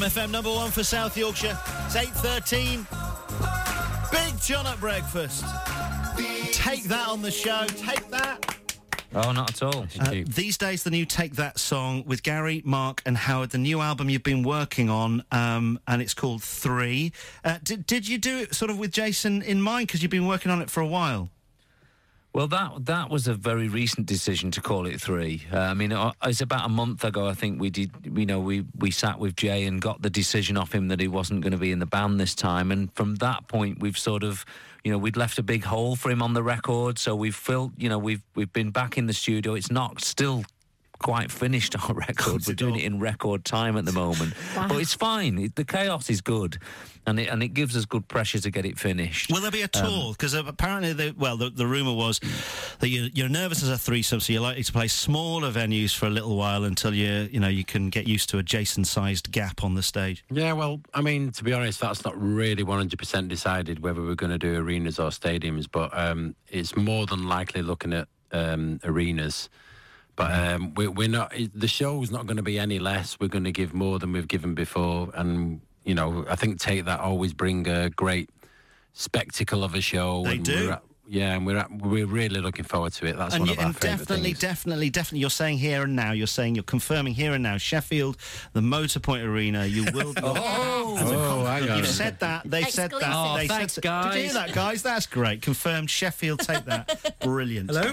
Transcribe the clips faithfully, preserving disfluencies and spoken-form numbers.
F M number one for South Yorkshire. It's eight thirteen. Big John at breakfast. Take that on the show. Take that. Oh, not at all. Uh, these days, the new Take That song with Gary, Mark and Howard, the new album you've been working on, um, and it's called Three. Uh, did, did you do it sort of with Jason in mind? Because you've been working on it for a while. Well, that that was a very recent decision to call it Three. Uh, I mean, it was about a month ago, I think we did, you know, we, we sat with Jay and got the decision off him that he wasn't going to be in the band this time. And from that point, we've sort of, you know, we'd left a big hole for him on the record. So we've filled, you know, we've we've been back in the studio. It's not still quite finished our record. We're doing it in record time at the moment. Wow. But it's fine. It, the chaos is good. And it, and it gives us good pressure to get it finished. Will there be a tour? Because um, apparently, they, well, the, the rumour was that you're, you're nervous as a threesome, so you're likely to play smaller venues for a little while until you, you know, you can get used to a Jason-sized gap on the stage. Yeah, well, I mean, to be honest, that's not really one hundred percent decided whether we're going to do arenas or stadiums, but um, it's more than likely looking at um, arenas. But um, we, we're not. The show's not going to be any less. We're going to give more than we've given before, and you know, I think Take That always bring a great spectacle of a show. They and do. We're at, yeah, and we're at, we're really looking forward to it. That's and one you, of our and favourite definitely, things. definitely, definitely. You're saying here and now. You're saying you're confirming here and now. Sheffield, the Motorpoint Arena. You will. Be, oh, oh, hang on. You've said that. They've said that. Oh, they thanks, said guys. Did you hear that, guys? That's great. Confirmed. Sheffield, take that. Brilliant. Hello.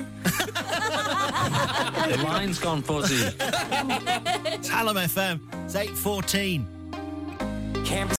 The line's gone fuzzy. It's Hallam F M. It's eight fourteen.